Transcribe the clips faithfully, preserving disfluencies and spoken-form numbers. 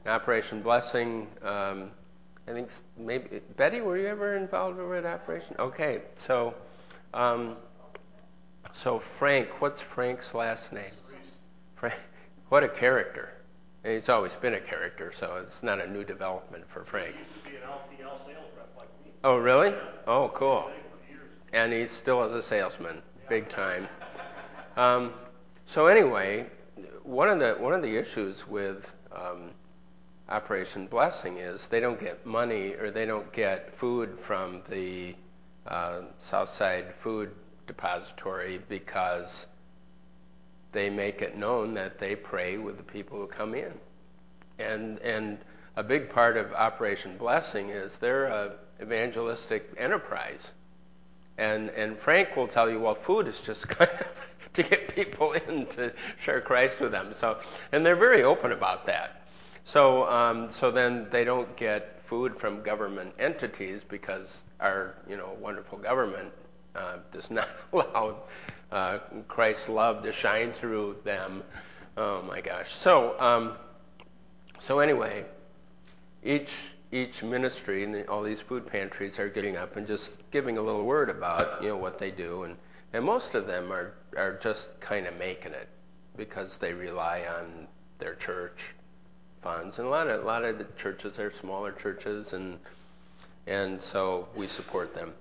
Operation Blessing, um, I think maybe, Betty, were you ever involved with Operation? Okay, so, um, so Frank, what's Frank's last name? Frank, what a character. And he's always been a character, so it's not a new development for Frank. He used to be an L T L sales rep like me. Oh, really? Oh, cool. And he still is a salesman, big time. Um, so anyway, one of the one of the issues with um, Operation Blessing is they don't get money or they don't get food from the uh, Southside Food Depository because they make it known that they pray with the people who come in. And and a big part of Operation Blessing is they're a evangelistic enterprise. And and Frank will tell you, well, food is just kind of to get people in to share Christ with them. So, and they're very open about that. So um, so then they don't get food from government entities because our you know wonderful government uh, does not allow uh, Christ's love to shine through them. Oh my gosh. So um, so anyway, each each ministry and the, all these food pantries are getting up and just giving a little word about you know what they do, and and most of them are are just kind of making it because they rely on their church funds, and a lot of a lot of the churches are smaller churches, and and so we support them.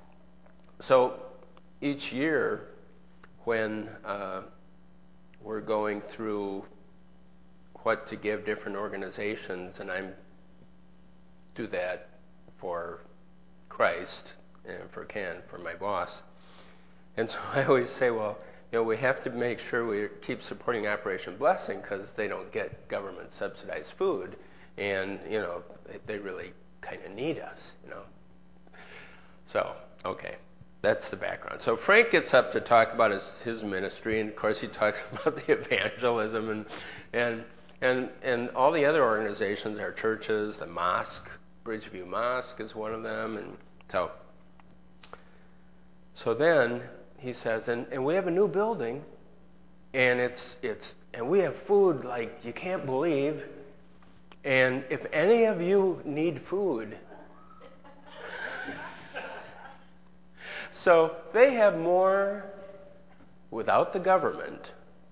So each year when uh, we're going through what to give different organizations, and I'm do that for Christ and for Ken, for my boss. And so I always say, well, you know, we have to make sure we keep supporting Operation Blessing because they don't get government subsidized food, and you know, they really kind of need us, you know. So, okay, that's the background. So Frank gets up to talk about his, his ministry, and of course he talks about the evangelism and and and and all the other organizations, our churches, the mosque. Bridgeview Mosque is one of them, and so so then he says, and, and we have a new building, and it's it's and we have food like you can't believe, and if any of you need food, so they have more without the government.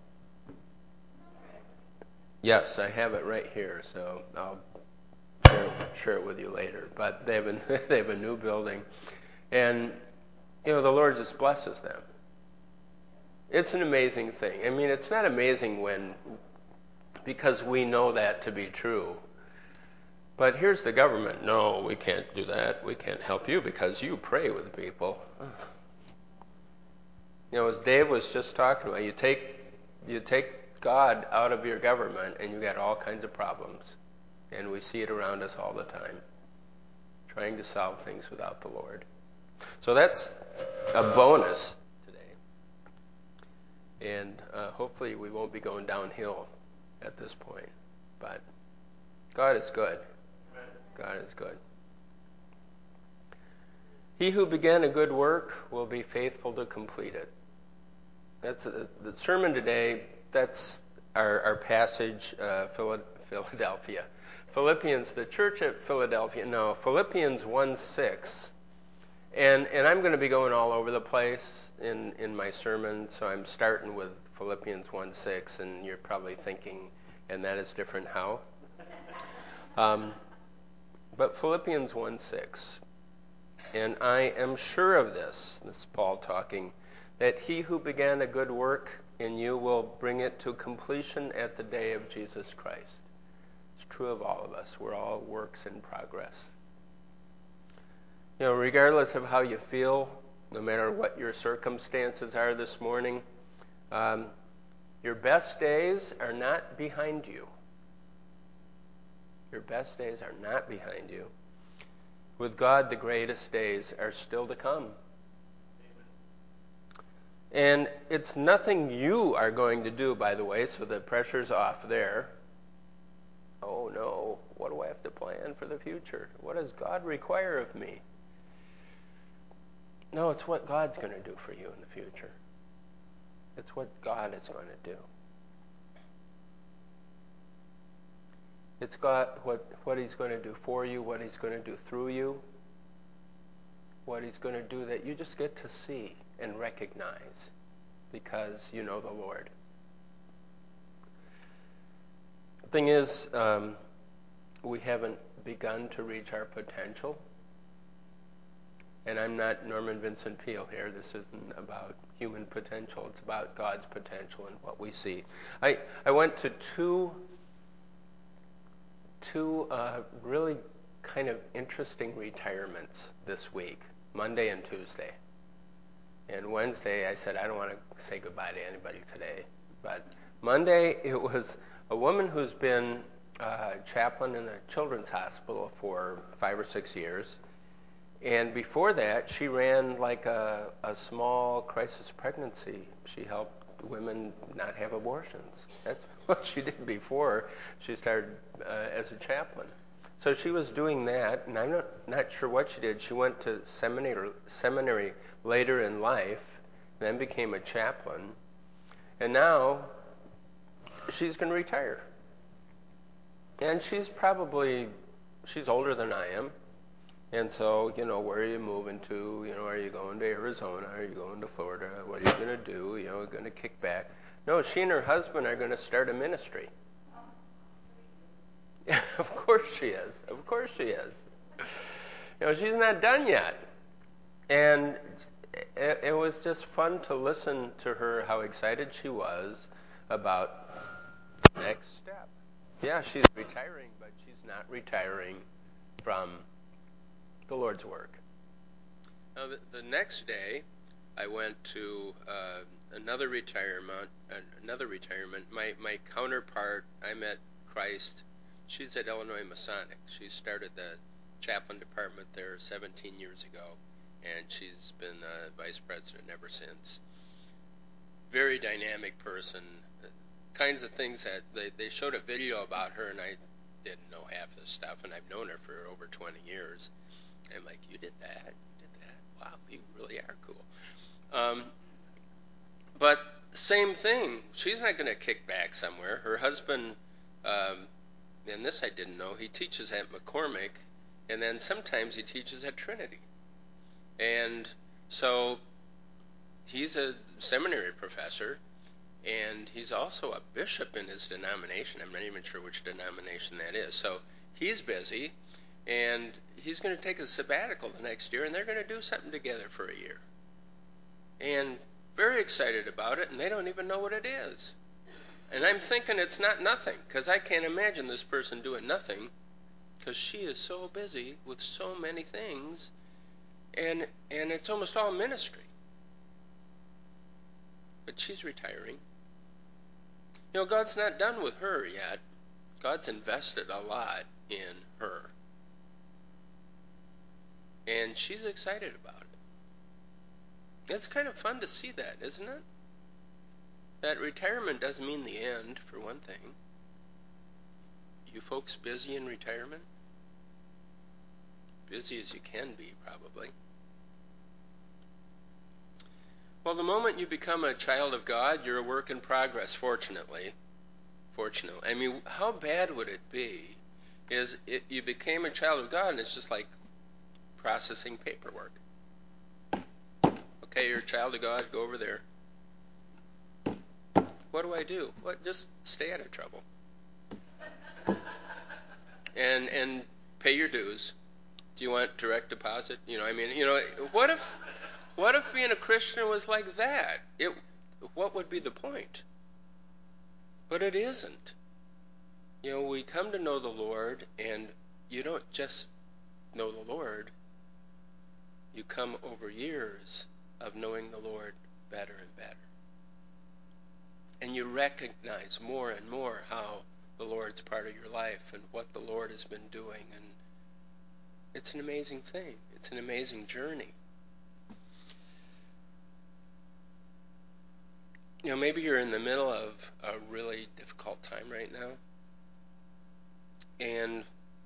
Yes, I have it right here, so I'll Share, share it with you later. But they have a, they have a new building, and you know the Lord just blesses them. It's an amazing thing. I mean, it's not amazing when because we know that to be true. But here's the government. No, we can't do that. We can't help you because you pray with people. You know, as Dave was just talking about, you take you take God out of your government, and you got all kinds of problems. And we see it around us all the time, trying to solve things without the Lord. So that's a bonus today. And uh, hopefully we won't be going downhill at this point. But God is good. God is good. He who began a good work will be faithful to complete it. That's a, the sermon today. That's our, our passage, uh, Philadelphia. Philippians, the church at Philadelphia, no, Philippians one six. And and I'm going to be going all over the place in, in my sermon, so I'm starting with Philippians one six, and you're probably thinking, and that is different how? Um, but Philippians one six, and I am sure of this, this is Paul talking, that he who began a good work in you will bring it to completion at the day of Jesus Christ. It's true of all of us. We're all works in progress. You know, regardless of how you feel, no matter what your circumstances are this morning, um, your best days are not behind you. Your best days are not behind you. With God, the greatest days are still to come. And it's nothing you are going to do, by the way, so the pressure's off there. Oh no, what do I have to plan for the future? What does God require of me? No, it's what God's going to do for you in the future. It's what God is going to do. It's got what, what he's going to do for you, what he's going to do through you, what he's going to do that you just get to see and recognize because you know the Lord. The thing is, um, we haven't begun to reach our potential. And I'm not Norman Vincent Peale here. This isn't about human potential. It's about God's potential and what we see. I, I went to two, two uh, really kind of interesting retirements this week, Monday and Tuesday. And Wednesday I said, I don't want to say goodbye to anybody today. But Monday it was a woman who's been uh, chaplain in a children's hospital for five or six years. And before that, she ran like a, a small crisis pregnancy. She helped women not have abortions. That's what she did before she started uh, as a chaplain. So she was doing that, and I'm not, not sure what she did. She went to seminary, seminary later in life, then became a chaplain, and now she's going to retire. And she's probably, she's older than I am. And so, you know, where are you moving to? You know, are you going to Arizona? Are you going to Florida? What are you going to do? You know, going to kick back? No, she and her husband are going to start a ministry. Of course she is. Of course she is. You know, she's not done yet. And it, it was just fun to listen to her, how excited she was about the next step. Yeah, she's retiring, but she's not retiring from the Lord's work. Now, the, the next day, I went to uh, another retirement. Uh, another retirement. My my counterpart, I met Christ. She's at Illinois Masonic. She started the chaplain department there seventeen years ago, and she's been uh, vice president ever since. Very dynamic person. Kinds of things that they they showed a video about her, and I didn't know half this stuff, and I've known her for over twenty years. I'm like, you did that, you did that. Wow, you really are cool. Um, but same thing. She's not going to kick back somewhere. Her husband, um, and this I didn't know, he teaches at McCormick, and then sometimes he teaches at Trinity. And so he's a seminary professor, and he's also a bishop in his denomination. I'm not even sure which denomination that is. So he's busy. And he's going to take a sabbatical the next year, and they're going to do something together for a year. And very excited about it, and they don't even know what it is. And I'm thinking it's not nothing, because I can't imagine this person doing nothing, because she is so busy with so many things, and and it's almost all ministry. But she's retiring. You know, God's not done with her yet. God's invested a lot in her. And she's excited about it. It's kind of fun to see that, isn't it? That retirement doesn't mean the end, for one thing. You folks busy in retirement? Busy as you can be, probably. Well, the moment you become a child of God, you're a work in progress, fortunately. Fortunately. I mean, how bad would it be is it, you became a child of God, and it's just like processing paperwork. Okay, you're a child of God, go over there. What do I do? What? Just stay out of trouble. And and pay your dues. Do you want direct deposit? You know, I mean, you know, what if what if being a Christian was like that? It what would be the point? But it isn't. You know, we come to know the Lord, and you don't just know the Lord. You come over years of knowing the Lord better and better. And you recognize more and more how the Lord's part of your life and what the Lord has been doing. And it's an amazing thing. It's an amazing journey. You know, maybe you're in the middle of a really difficult time right now. And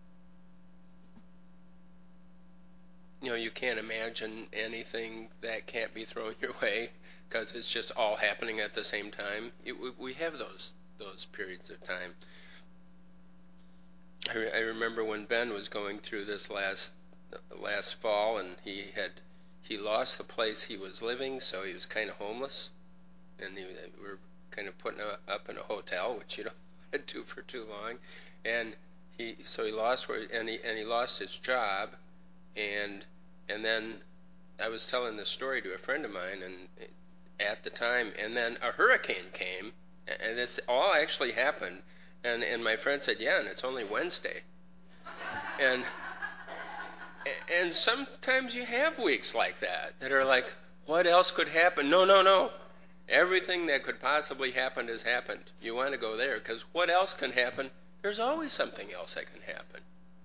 you know, you can't imagine anything that can't be thrown your way because it's just all happening at the same time. It, we have those those periods of time. I, re- I remember when Ben was going through this last last fall, and he had he lost the place he was living, so he was kind of homeless, and he, we were kind of putting up in a hotel, which you don't want to do for too long, and he so he lost where and he and he lost his job, and and then I was telling this story to a friend of mine, and at the time, and then a hurricane came, and this all actually happened, and and my friend said, yeah, and it's only Wednesday, and and sometimes you have weeks like that that are like, what else could happen? No, no, no. Everything that could possibly happen has happened. You want to go there because what else can happen? There's always something else that can happen.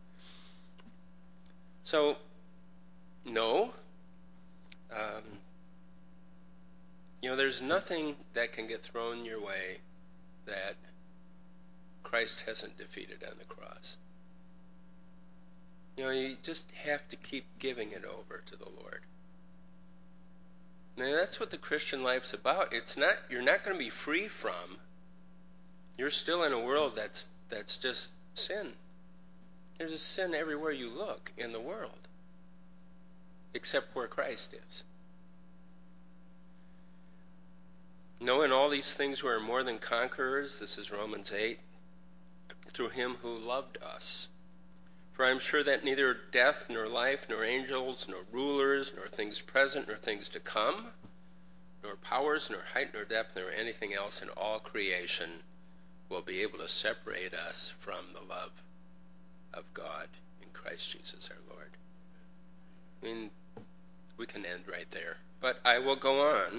So, no. Um, you know, there's nothing that can get thrown your way that Christ hasn't defeated on the cross. You know, you just have to keep giving it over to the Lord. Now, that's what the Christian life's about. It's not, you're not going to be free from. You're still in a world that's that's just sin. There's a sin everywhere you look in the world, except where Christ is. No, in all these things we are more than conquerors. This is Romans eight. Through him who loved us. For I am sure that neither death, nor life, nor angels, nor rulers, nor things present, nor things to come, nor powers, nor height, nor depth, nor anything else in all creation will be able to separate us from the love of God in Christ Jesus our Lord. I mean, we can end right there, but I will go on.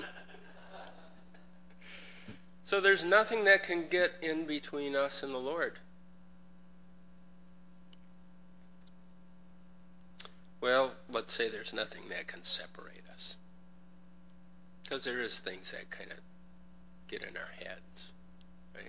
So there's nothing that can get in between us and the Lord. Well, let's say there's nothing that can separate us. Because there is things that kind of get in our heads, right?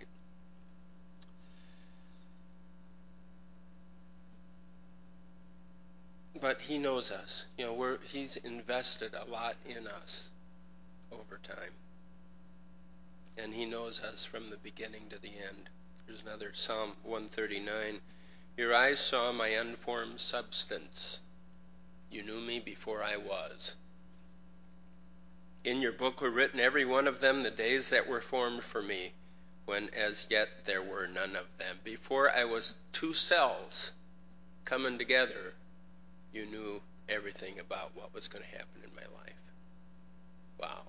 But he knows us. You know, we're, he's invested a lot in us over time. And he knows us from the beginning to the end. There's another Psalm one thirty-nine. Your eyes saw my unformed substance. You knew me before I was. In your book were written, every one of them, the days that were formed for me, when as yet there were none of them. Before I was two cells coming together, you knew everything about what was going to happen in my life. Wow.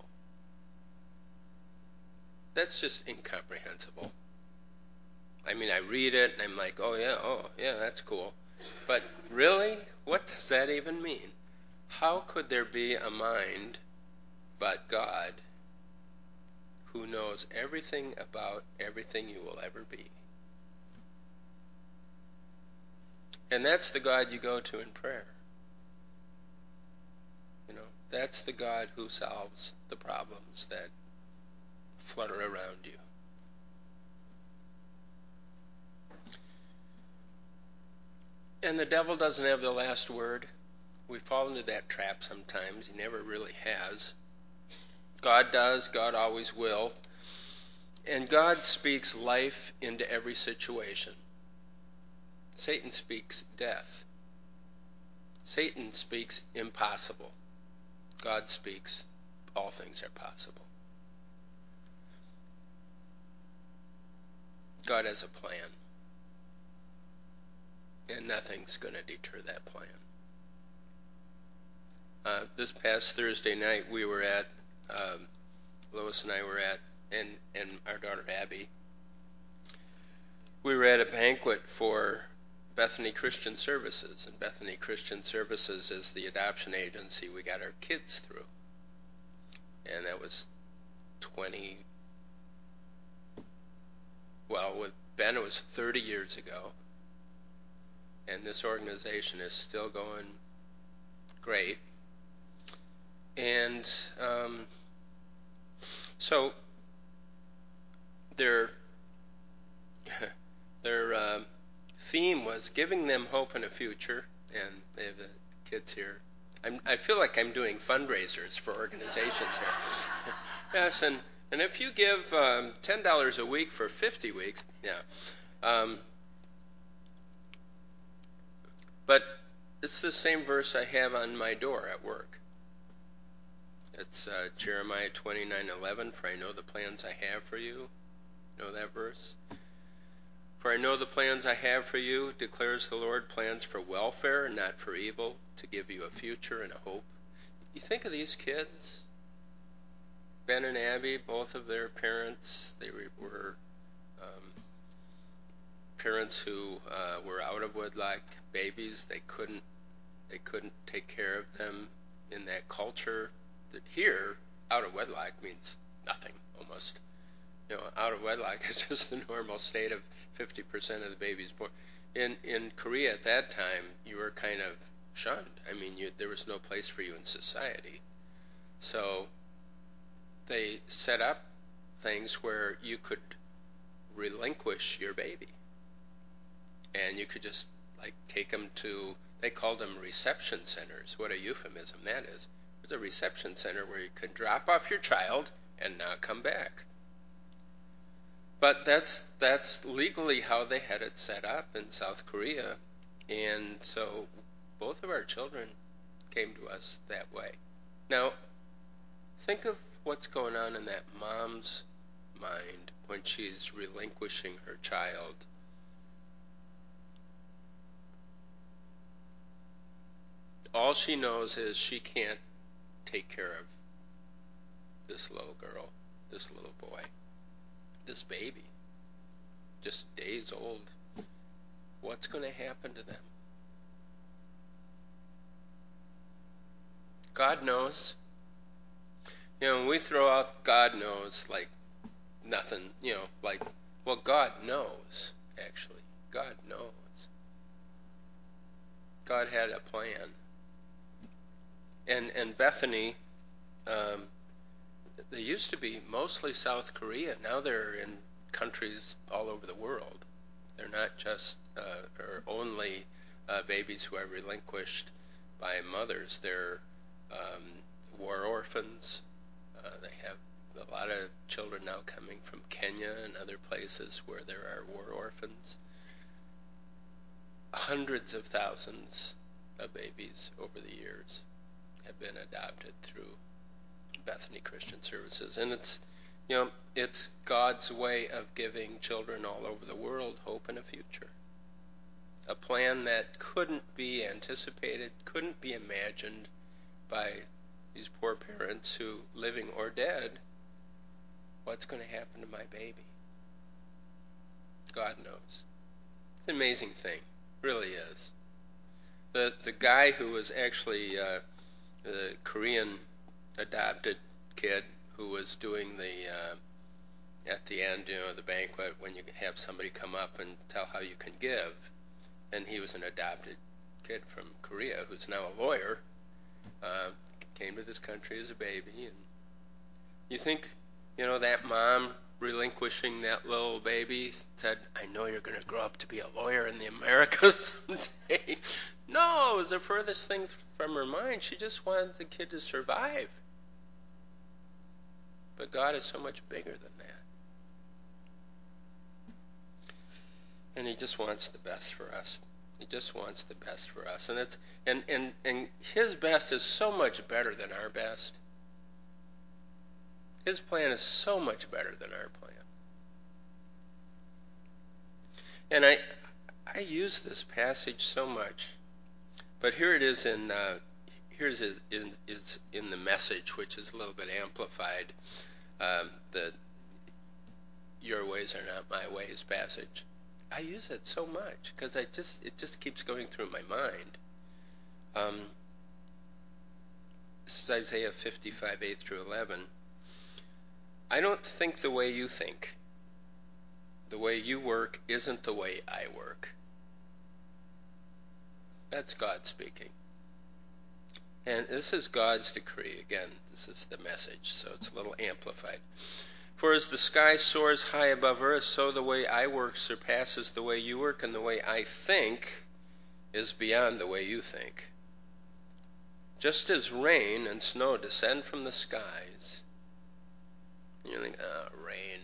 That's just incomprehensible. I mean, I read it, and I'm like, oh, yeah, oh, yeah, that's cool. But really, what does that even mean? How could there be a mind but God who knows everything about everything you will ever be? And that's the God you go to in prayer. You know, that's the God who solves the problems that flutter around you. And the devil doesn't have the last word. We fall into that trap sometimes. He never really has. God does. God always will. And God speaks life into every situation. Satan speaks death. Satan speaks impossible. God speaks all things are possible. God has a plan. And nothing's going to deter that plan. Uh, this past Thursday night, we were at, um, Lois and I were at, and, and our daughter Abby, we were at a banquet for Bethany Christian Services. And Bethany Christian Services is the adoption agency we got our kids through. And that was twenty, well, with Ben, it was thirty years ago. And this organization is still going great. And um, so their their uh, theme was giving them hope and a future. And they have the kids here. I'm, I feel like I'm doing fundraisers for organizations here. Yes, and, and if you give um, ten dollars a week for fifty weeks, yeah. Um, But it's the same verse I have on my door at work. It's uh, Jeremiah twenty-nine eleven, for I know the plans I have for you. Know that verse? For I know the plans I have for you, declares the Lord, plans for welfare, not for evil, to give you a future and a hope. You think of these kids, Ben and Abby, both of their parents, they were um, parents who uh, were out of wedlock babies. They couldn't, they couldn't take care of them in that culture. That here, out of wedlock means nothing almost. You know, out of wedlock is just the normal state of fifty percent of the babies born. In in Korea at that time, you were kind of shunned. I mean, you, there was no place for you in society. So they set up things where you could relinquish your baby, and you could just like take them to. They called them reception centers. What a euphemism that is. It's a reception center where you can drop off your child and not come back. But that's that's legally how they had it set up in South Korea, and so both of our children came to us that way. Now, think of what's going on in that mom's mind when she's relinquishing her child. All she knows is she can't take care of this little girl, this little boy, this baby, just days old. What's going to happen to them? God knows. You know, when we throw out God knows like nothing, you know, like, well, God knows, actually. God knows. God had a plan. And, and Bethany, um, they used to be mostly South Korea. Now they're in countries all over the world. They're not just uh, or only uh, babies who are relinquished by mothers. They're um, war orphans. Uh, they have a lot of children now coming from Kenya and other places where there are war orphans. Hundreds of thousands of babies over the years have been adopted through Bethany Christian Services, and it's, you know, it's God's way of giving children all over the world hope and a future. A plan that couldn't be anticipated, couldn't be imagined by these poor parents who, living or dead, what's going to happen to my baby? God knows. It's an amazing thing, really is. The the guy who was actually uh, the Korean adopted kid who was doing the uh, at the end, you know, the banquet when you have somebody come up and tell how you can give, and he was an adopted kid from Korea who's now a lawyer. Uh, came to this country as a baby, and you think, you know, that mom relinquishing that little baby said, I know you're going to grow up to be a lawyer in the Americas someday. No, it was the furthest thing from her mind. She just wanted the kid to survive. But God is so much bigger than that. And he just wants the best for us. He just wants the best for us. And it's and, and, and his best is so much better than our best. His plan is so much better than our plan. And I I use this passage so much, but here it is in uh, here's it in is in the Message, which is a little bit amplified. Um, the "Your ways are not my ways" passage. I use it so much because I just it just keeps going through my mind. Um, this is Isaiah fifty-five, eight through eleven. I don't think the way you think. The way you work isn't the way I work. That's God speaking. And this is God's decree. Again, this is the Message, so it's a little amplified. For as the sky soars high above earth, so the way I work surpasses the way you work, and the way I think is beyond the way you think. Just as rain and snow descend from the skies, and you think, oh, rain.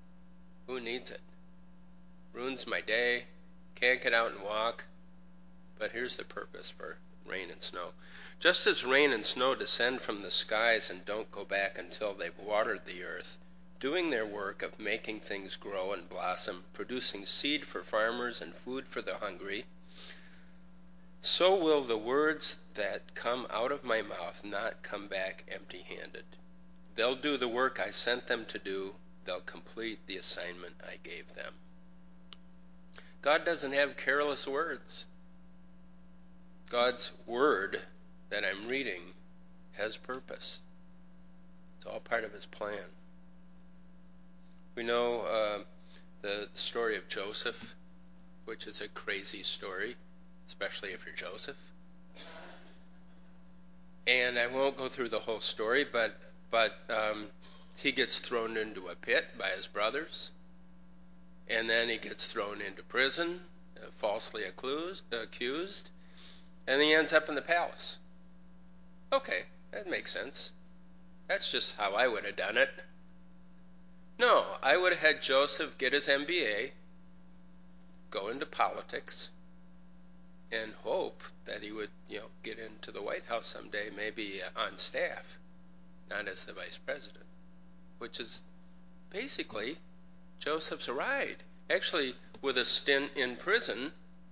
Who needs it? Ruins my day. Can't get out and walk. But here's the purpose for rain and snow. Just as rain and snow descend from the skies and don't go back until they've watered the earth, doing their work of making things grow and blossom, producing seed for farmers and food for the hungry, so will the words that come out of my mouth not come back empty-handed. They'll do the work I sent them to do. They'll complete the assignment I gave them. God doesn't have careless words. God's word that I'm reading has purpose. It's all part of his plan. We know uh, the story of Joseph, which is a crazy story, especially if you're Joseph. And I won't go through the whole story, but but um, he gets thrown into a pit by his brothers, and then he gets thrown into prison, uh, falsely accused, accused, and he ends up in the palace. Okay, that makes sense. That's just how I would have done it. No, I would have had Joseph get his M B A, go into politics, and hope that he would, you know, get into the White House someday, maybe uh, on staff, not as the vice president, which is basically Joseph's ride. Actually, with a stint in prison,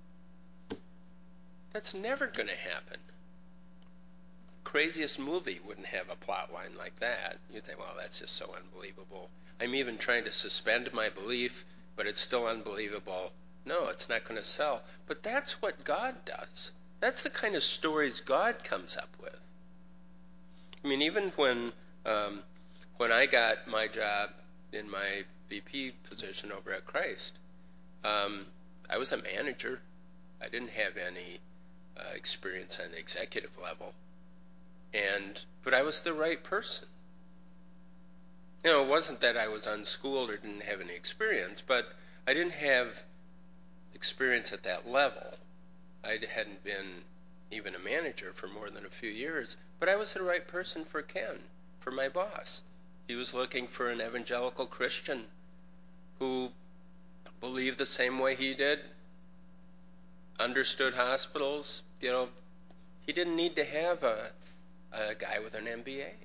that's never going to happen. Craziest movie wouldn't have a plot line like that. You'd think, well, that's just so unbelievable. I'm even trying to suspend my belief, but it's still unbelievable. No, it's not going to sell. But that's what God does. That's the kind of stories God comes up with. I mean, even when um, when I got my job in my V P position over at Christ, um, I was a manager. I didn't have any uh, experience on the executive level, and but I was the right person. You know, it wasn't that I was unschooled or didn't have any experience, but I didn't have experience at that level. I hadn't been even a manager for more than a few years, but I was the right person for Ken, for my boss. He was looking for an evangelical Christian who believed the same way he did, understood hospitals. You know, he didn't need to have a, a guy with an M B A.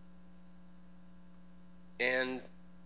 And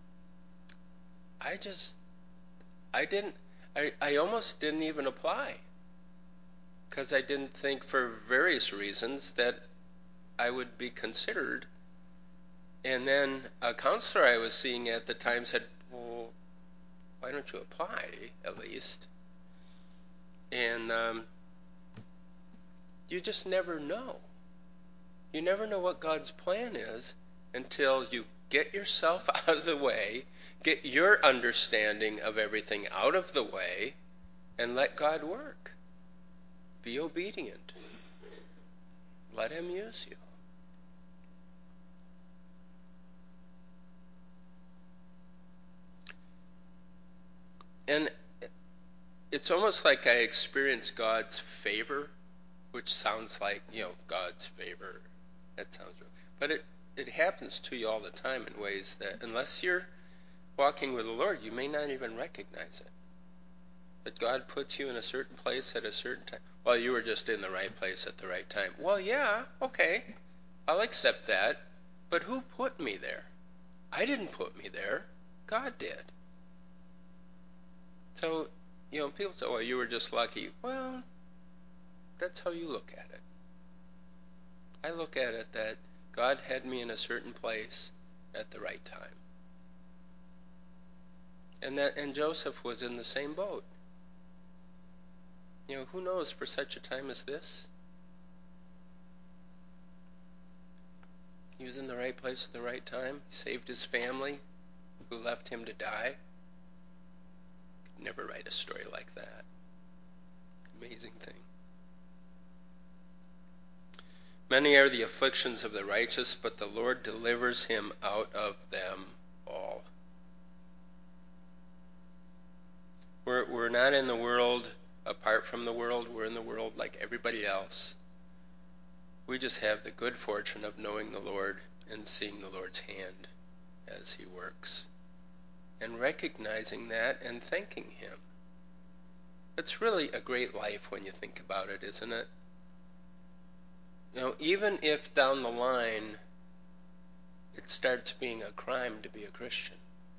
I just, I didn't, I, I almost didn't even apply because I didn't think for various reasons that I would be considered. And then a counselor I was seeing at the time said, well, why don't you apply at least? And um, you just never know. You never know what God's plan is until you get yourself out of the way, get your understanding of everything out of the way, and let God work. Be obedient. Let him use you. And it's almost like I experience God's favor, which sounds like, you know, God's favor. That sounds real. But it, it happens to you all the time in ways that, unless you're walking with the Lord, you may not even recognize it. That God puts you in a certain place at a certain time. Well, you were just in the right place at the right time. Well, yeah, okay. I'll accept that. But who put me there? I didn't put me there. God did. So, you know, people say, well, you were just lucky. Well, that's how you look at it. I look at it that God had me in a certain place at the right time. And that and Joseph was in the same boat. You know, who knows for such a time as this? He was in the right place at the right time. He saved his family, who left him to die. Could never write a story like that. Amazing thing. Many are the afflictions of the righteous, but the Lord delivers him out of them all. We're, we're not in the world apart from the world. We're in the world like everybody else. We just have the good fortune of knowing the Lord and seeing the Lord's hand as he works, and recognizing that and thanking him. It's really a great life when you think about it, isn't it? You know, even if down the line it starts being a crime to be a Christian,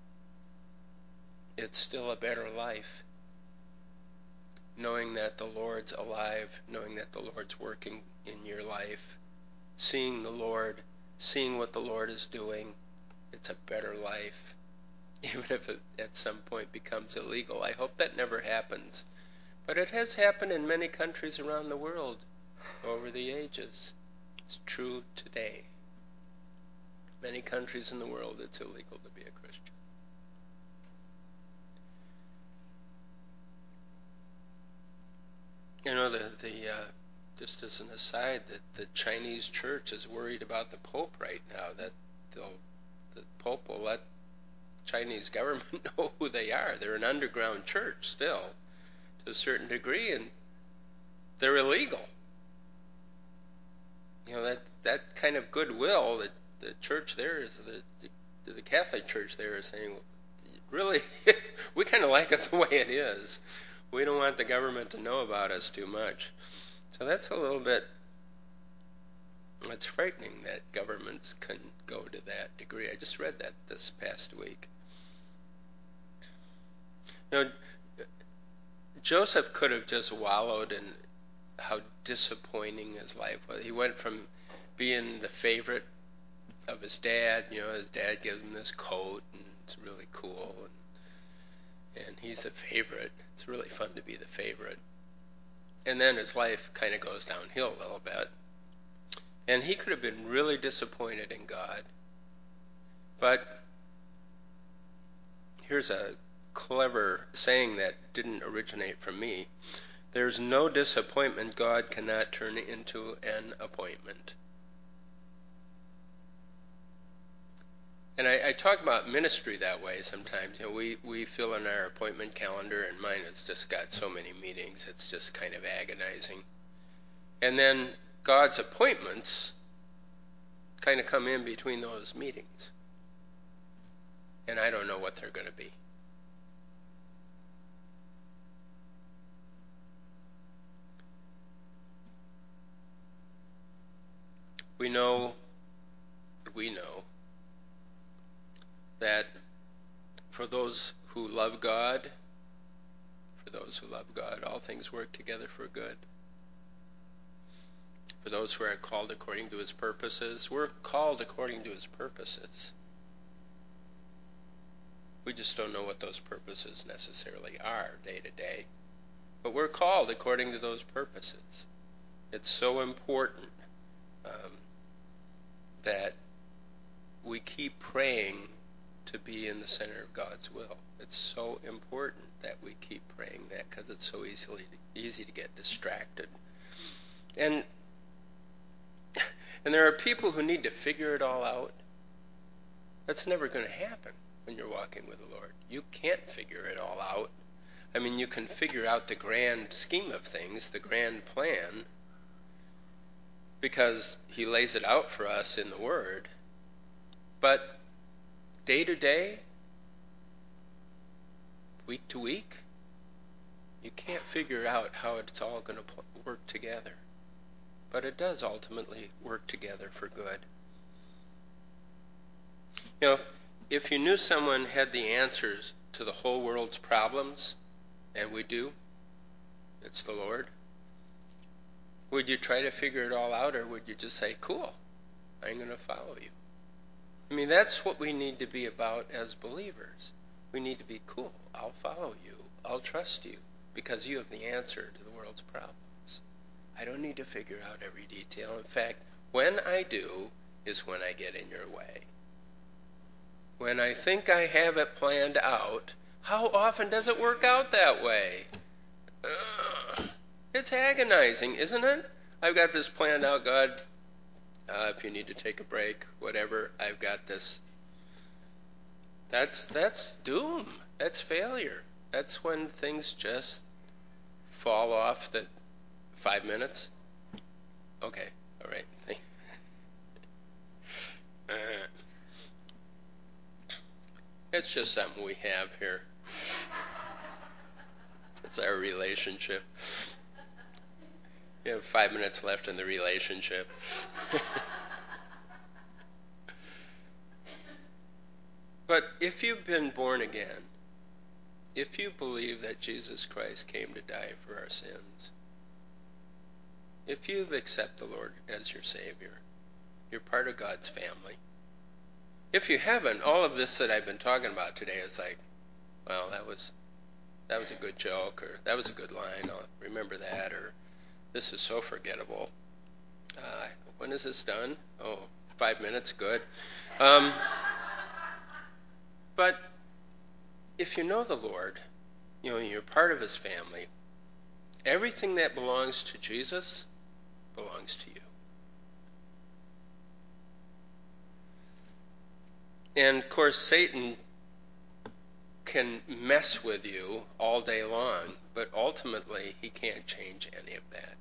it's still a better life, knowing that the Lord's alive, knowing that the Lord's working in your life, seeing the Lord, seeing what the Lord is doing. It's a better life, even if it at some point becomes illegal. I hope that never happens. But it has happened in many countries around the world over the ages. It's true today. Many countries in the world, it's illegal to be a Christian. You know, the, the uh, just as an aside, that the Chinese church is worried about the Pope right now, that they'll, the Pope will let Chinese government know who they are. They're an underground church still, to a certain degree, and they're illegal. You know, that that kind of goodwill that the church there is, the, the, the Catholic Church there is saying, really, we kind of like it the way it is. We don't want the government to know about us too much. So that's a little bit, it's frightening that governments can go to that degree. I just read that this past week. You know, Joseph could have just wallowed in how disappointing his life was. He went from being the favorite of his dad, you know, his dad gives him this coat, and it's really cool, and, and he's the favorite. It's really fun to be the favorite. And then his life kind of goes downhill a little bit. And he could have been really disappointed in God. But here's a clever saying that didn't originate from me. There's no disappointment God cannot turn into an appointment. And I, I talk about ministry that way sometimes. You know, we, we fill in our appointment calendar, and mine has just got so many meetings, it's just kind of agonizing. And then God's appointments kind of come in between those meetings. And I don't know what they're going to be. We know, we know that for those who love God, for those who love God, all things work together for good. For those who are called according to his purposes, we're called according to his purposes. We just don't know what those purposes necessarily are day to day. But we're called according to those purposes. It's so important um, that we keep praying to be in the center of God's will. It's so important that we keep praying that, because it's so easily easy to get distracted. And and there are people who need to figure it all out. That's never going to happen when you're walking with the Lord. You can't figure it all out. I mean, you can figure out the grand scheme of things, the grand plan, because he lays it out for us in the Word. But day to day, week to week, you can't figure out how it's all going to pl- work together. But it does ultimately work together for good. You know, if, if you knew someone had the answers to the whole world's problems, and we do, it's the Lord, would you try to figure it all out, or would you just say, cool, I'm going to follow you? I mean, that's what we need to be about as believers. We need to be cool. I'll follow you. I'll trust you, because you have the answer to the world's problems. I don't need to figure out every detail. In fact, when I do is when I get in your way. When I think I have it planned out, how often does it work out that way? Ugh. It's agonizing, isn't it? I've got this planned out, God. Uh, if you need to take a break, whatever, I've got this. That's that's doom. That's failure. That's when things just fall off the five minutes. Okay, all right. uh, it's just something we have here. It's our relationship. You have five minutes left in the relationship. But if you've been born again, if you believe that Jesus Christ came to die for our sins, if you've accepted the Lord as your Savior, you're part of God's family. If you haven't, all of this that I've been talking about today is like, well, that was that was a good joke, or that was a good line, I'll remember that, or this is so forgettable. Uh, when is this done? Oh, five minutes, good. Um, but if you know the Lord, you know, you're part of his family, everything that belongs to Jesus belongs to you. And of course, Satan can mess with you all day long, but ultimately he can't change any of that.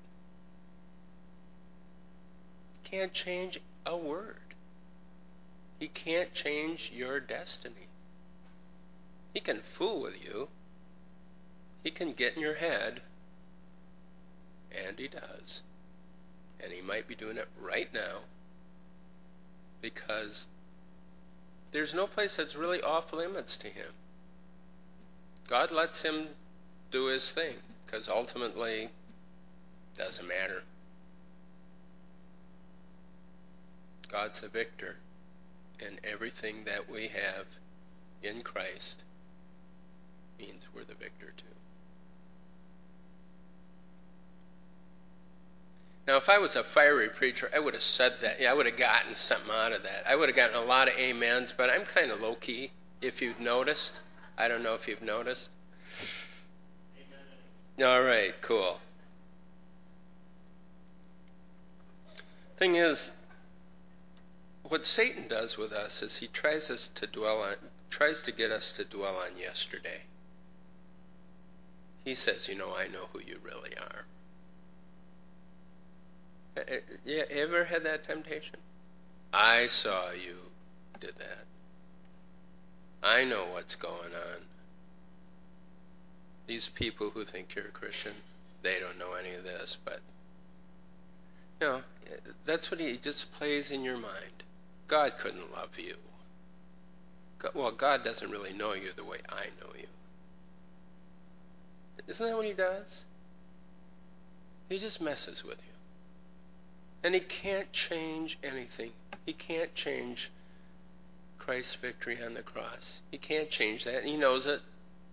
He can't change a word. He can't change your destiny. He can fool with you. He can get in your head, and he does. And he might be doing it right now, because there's no place that's really off limits to him. God lets him do his thing, because ultimately it doesn't matter. God's the victor, and everything that we have in Christ means we're the victor too. Now, if I was a fiery preacher, I would have said that. Yeah, I would have gotten something out of that. I would have gotten a lot of amens, but I'm kind of low-key, if you've noticed. I don't know if you've noticed. Amen. All right, cool. Thing is, what Satan does with us is he tries us to dwell on, tries to get us to dwell on yesterday. He says, you know, I know who you really are. You ever had that temptation? I saw you did that. I know what's going on. These people who think you're a Christian, they don't know any of this, but you know, that's what he just plays in your mind. God couldn't love you. God, well, God doesn't really know you the way I know you. Isn't that what he does? He just messes with you. And he can't change anything. He can't change Christ's victory on the cross. He can't change that. He knows it.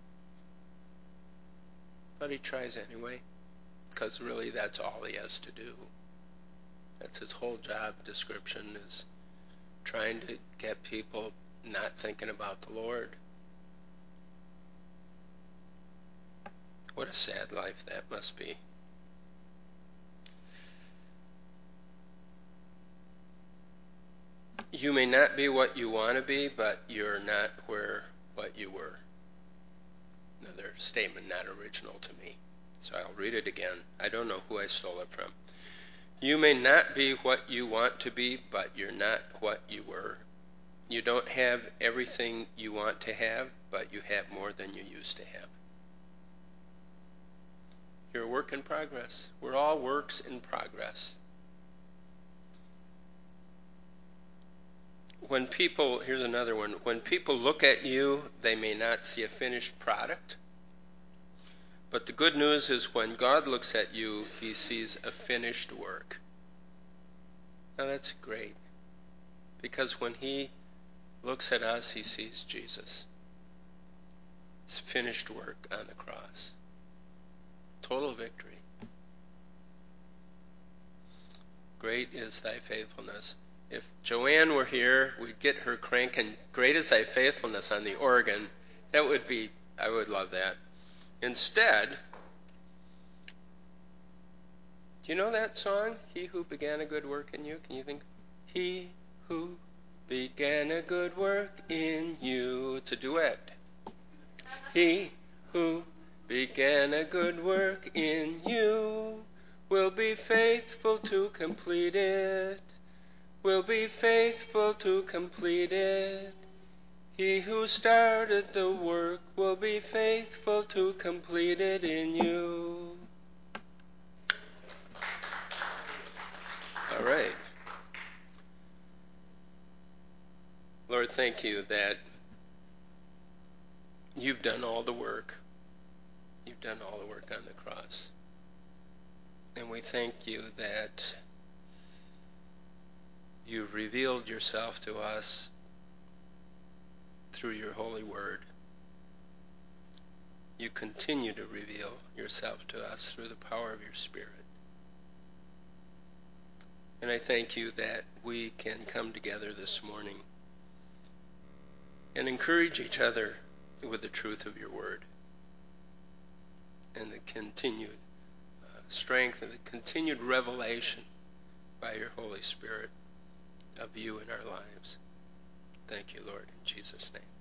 But he tries anyway. Because really that's all he has to do. That's his whole job description, is trying to get people not thinking about the Lord. What a sad life that must be. You may not be what you want to be, but you're not where what you were. Another statement not original to me. So I'll read it again. I don't know who I stole it from. You may not be what you want to be, but you're not what you were. You don't have everything you want to have, but you have more than you used to have. You're a work in progress. We're all works in progress. When people, here's another one, when people look at you, they may not see a finished product. But the good news is when God looks at you, he sees a finished work. Now that's great. Because when he looks at us, he sees Jesus. It's finished work on the cross. Total victory. Great is thy faithfulness. If Joanne were here, we'd get her cranking Great is thy faithfulness on the organ. That would be, I would love that. Instead, do you know that song? He who began a good work in you. Can you think? He who began a good work in you. It's a duet. He who began a good work in you will be faithful to complete it. Will be faithful to complete it. He who started the work will be faithful to complete it in you. All right. Lord, thank you that you've done all the work. You've done all the work on the cross. And we thank you that you've revealed yourself to us through your holy word. You continue to reveal yourself to us through the power of your Spirit. And I thank you that we can come together this morning and encourage each other with the truth of your word and the continued uh, strength and the continued revelation by your Holy Spirit of you in our lives. Thank you, Lord, in Jesus' name.